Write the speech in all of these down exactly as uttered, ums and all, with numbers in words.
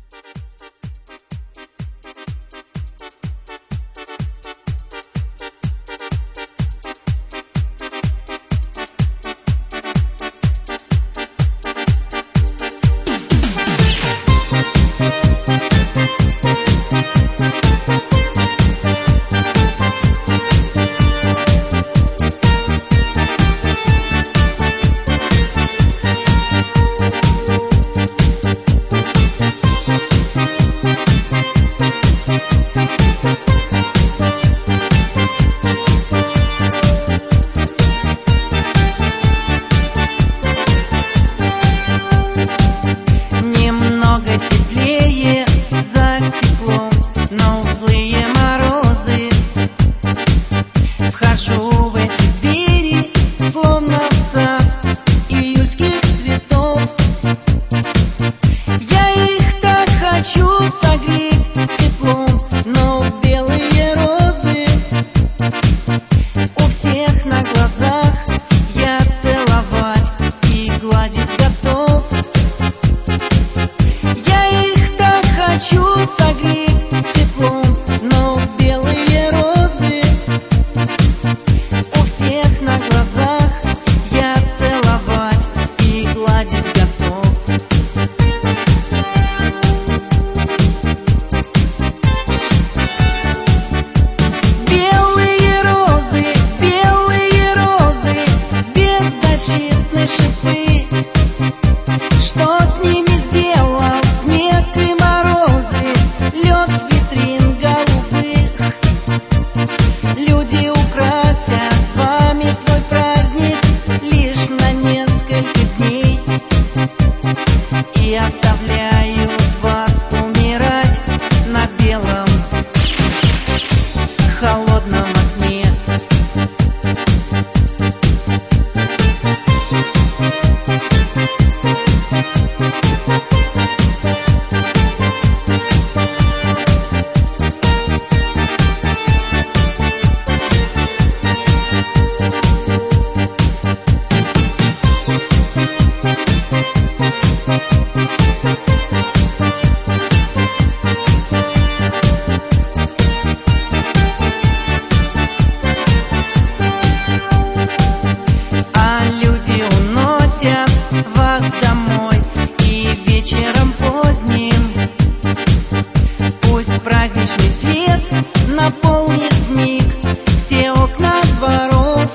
Праздничный свет наполнит вмиг все окна дворов.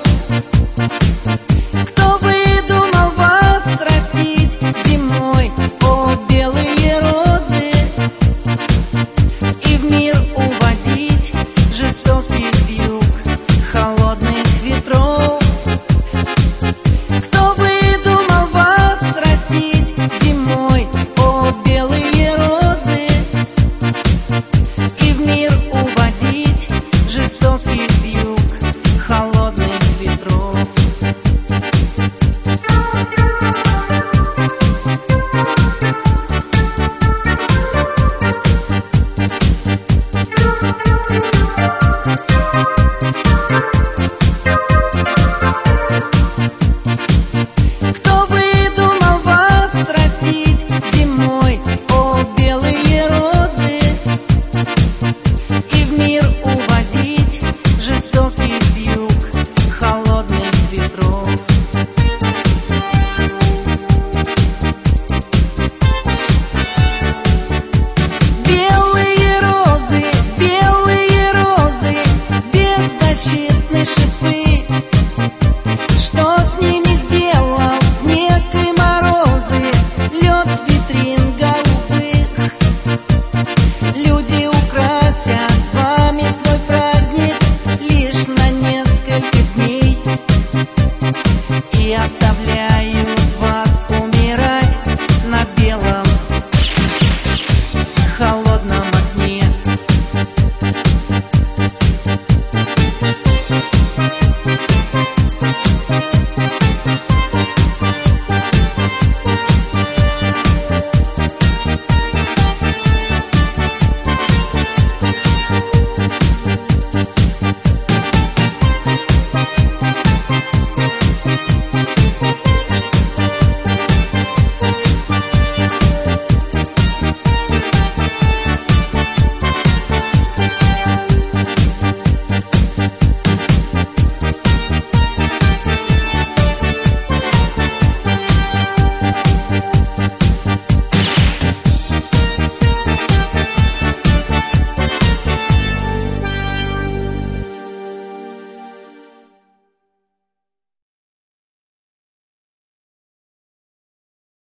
Кто выдумал вас растить зимой, о белые розы, и в мир уводить жестоких вьюг холодных ветров? Кто выдумал вас растить зимой, о белые розы, и в мир уводить жестоких вьюг холодных ветров? Кто выдумал вас растить зимой, о белые розы, и в мир уводить жестоких вьюг холодных ветров? Белые розы, белые розы, беззащитны шипы. Что с ними сделал снег и морозы, лед витрин голубых? Люди украсят вами свой праздник лишь на несколько дней и оставляют